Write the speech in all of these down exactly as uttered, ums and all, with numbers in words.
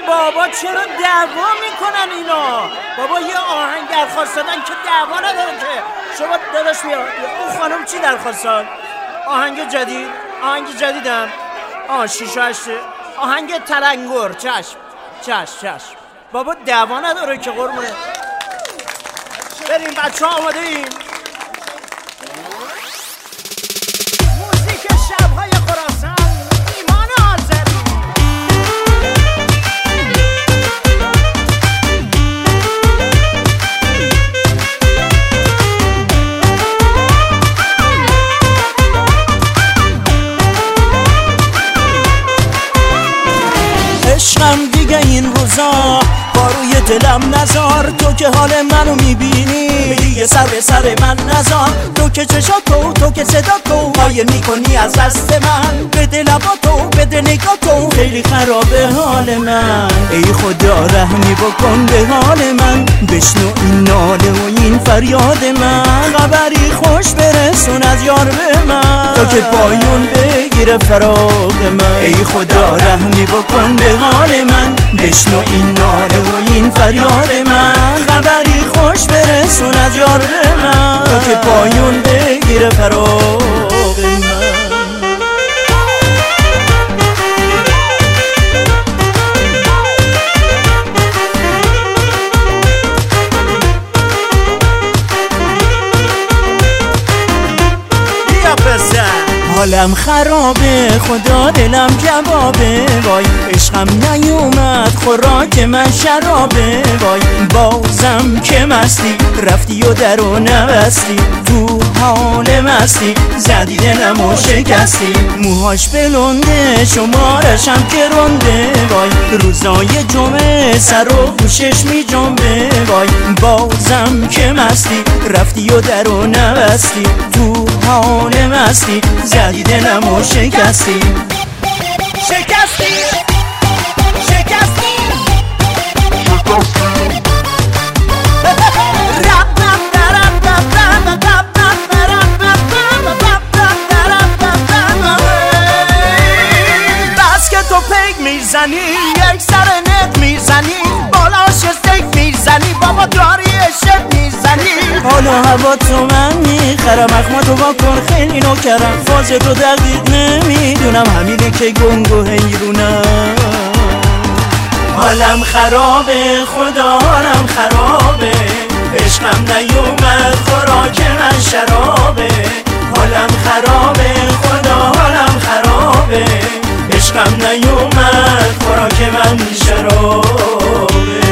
بابا چرا دعوا میکنن اینا؟ بابا یه آهنگ درخواست دادن که دعوا نداره که. شما داداش بیا. اون خانم چی درخواست داد؟ آهنگ جدید؟ آهنگ جدیدم؟ آه شیشه هشته آهنگ تلنگر. چشم چشم چشم بابا دعوا نداره که قرمونه. بریم بچه ها آماده ایم. موزیک شبهای خراسان ایمان آذری. عشقم دیگه این روزا با روی دلم نزار، تو که حال منو میبینی دیگه سر به سر من نزار. تو که چشا تو تو که صدا تو مایل میکنی از دست من، بده لبا تو بده نگاه تو خیلی خرابه حال من. ای خدا رحمی بکن به حال من، بشنو این ناله و این فریاد من. خبری خوش برسون از یار به من، تو که پایون بگیره فراغ من. ای خدا رحمی بکن به حال من، بشنو این ناله و این فریاد من. خبری خوش برسون از یار به من، تو که پایون بگیره فراغ من. حالم خرابه خدا دلم کبابه وای. عشقم نیومد خوراک من شرابه وای. بازم که مستی رفتی و در و نبستی، تو حال مستی زدی دلم و شکستی. موهاش بلنده شمارشم که رنده وای. روزای جمعه سر و گوشش می جنبه وای. بازم که مستی رفتی و در و نبستی، تو حال مستی زدی دلم و شکستی. شکستی شکستی بس که تو پیک میزنی یک سر نت میزنی، بالاش استیک میزنی، بابا داری عشق میزنی. حالا هوا تو من میخرم، اخماتو با کن خیلی نوکرم. فاز تو دقیق نمیدونم همینه که گنگ و حیرونم. حالم خرابه خدا حالم خرابه، عشقم نیومد خوراک من شرابه. حالم خرابه خدا حالم خرابه، عشقم نیومد خوراک من شرابه.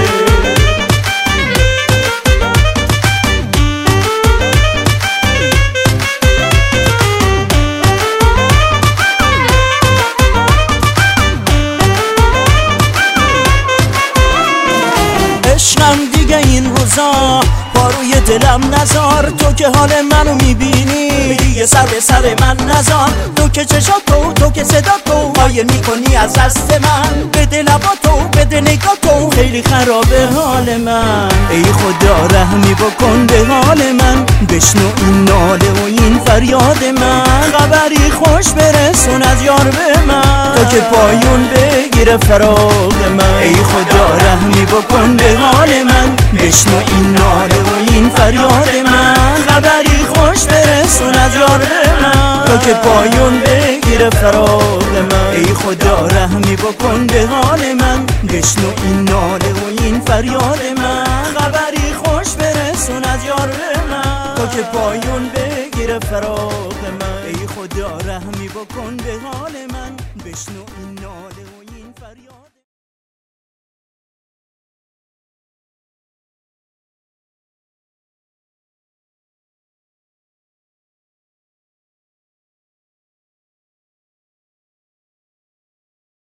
عشقم دیگه این روزا با روی دلم نزار، تو که حال منو میبینی دیگه سر به سر من نزار. تو که چشا تو تو که صدا تو مایل میکنی از دست من، بده لبا تو بده نگاه تو خیلی خرابه حال من. ای خدا رحمی بکن به حال من، بشنو این ناله و این فریاد من. خبری خوش برسون از یار به من، تو که پایون بگیره فراغ من. ای خدا رحمی بکن به حال من، بشنو این ناله و این فریاد من. خبری خوش برسون از یار به من، تو که پایون بگیره فراغ من. ای خدا رحمی بکن به حال من، بشنو این ناله و این فریاد من. خبری خوش برسون از یار به من، تو که پایون بگیره فراغ من. ای خدا رحمی بکن به حال من، بشنو این ناله و این فریاد.